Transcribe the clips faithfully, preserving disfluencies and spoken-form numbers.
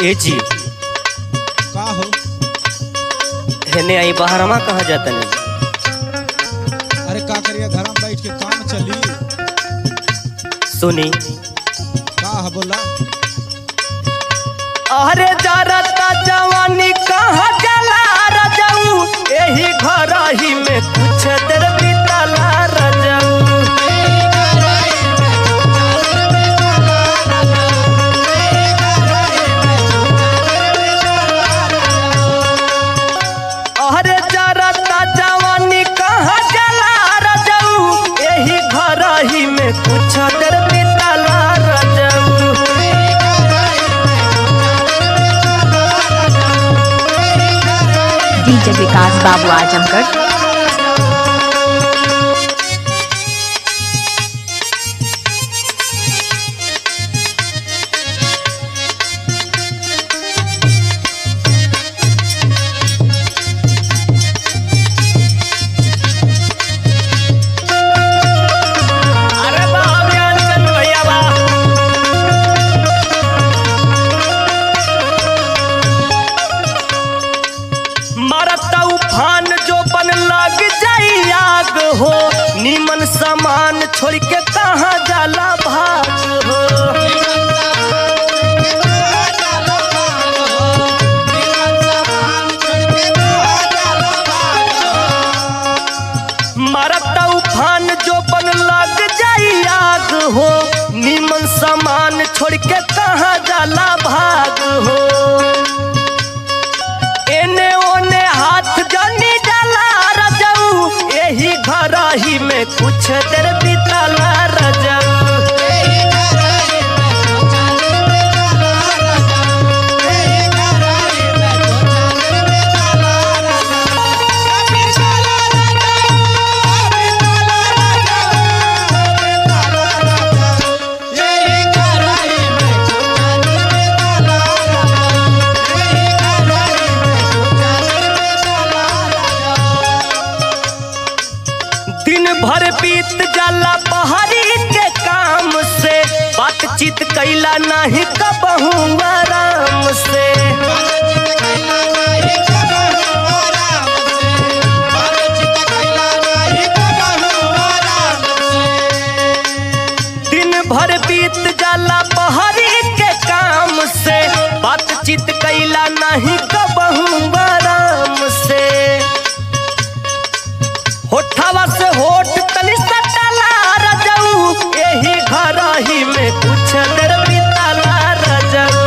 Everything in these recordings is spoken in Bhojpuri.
ए जी का हो? हेने आई बहरमा कहाँ जाता नहीं? अरे का करिए, घर में बैठ के काम चली। सुनी का है बोला? अरे जरता जवानी कहाँ जला रजऊ, यही घर ही में कुछ देर बीतला रजऊ। अरे जरता जवानी कहाँ जला रजऊ, यही घर ही में कुछ देर बीतला रजऊ। डीजे विकास बाबू आजमगढ़। अरे वाह व्यान भैया वाह। मरता उफान जो बन लग जाई आग हो, नीमन सामान छोड़ के कहाँ जाला भाग हो। मरता उफान जो बन लग जाई आग हो, नीमन सामान छोड़ के कहाँ जाला भाग हो। एने ओने हाथ जानी डाला रजऊ, यही घर ही में कुछ देर बीतला रजऊ। दिन भर बीत जाला बहरी के काम से, बातचीत कैला नहीं कबहू आराम से। दिन भर बीत जाला बहरी के काम से, बातचीत कैला नहीं कबहू आराम से। होठवा से होठ तनी सटला रजऊ, यही घर ही में कुछ देर बीतला रजऊ।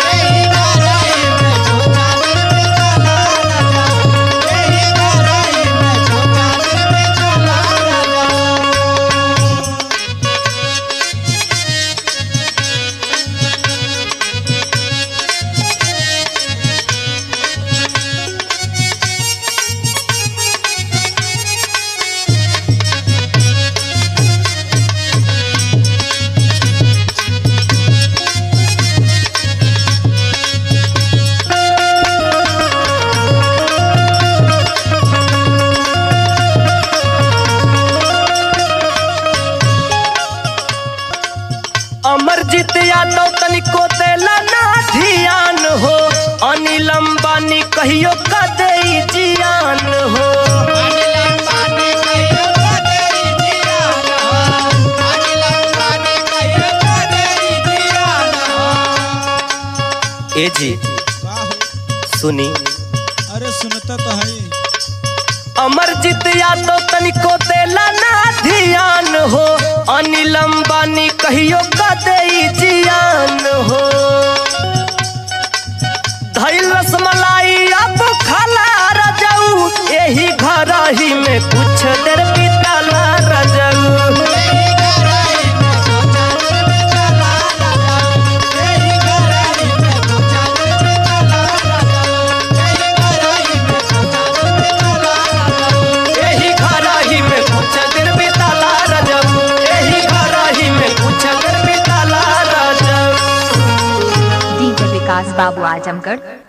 अमरजीत यादव तनिको देला ना ध्यान हो, अनिल अंबानी कहियो का देई जियान हो। ए जी का हो? सुनी अरे सुनता तो है। अमरजीत यादव तनिको देला ना ध्यान हो, अनिल अंबानी कहियो का देई जियान हो। धइल रसमलाई अब खाला रजऊ, यही घर ही में कुछ देर बीतला रजऊ। यही घर ही में कुछ देर बीतला रजऊ, यही घर ही में कुछ देर बीतला रजऊ। डीजे विकास बाबू आजमगढ़।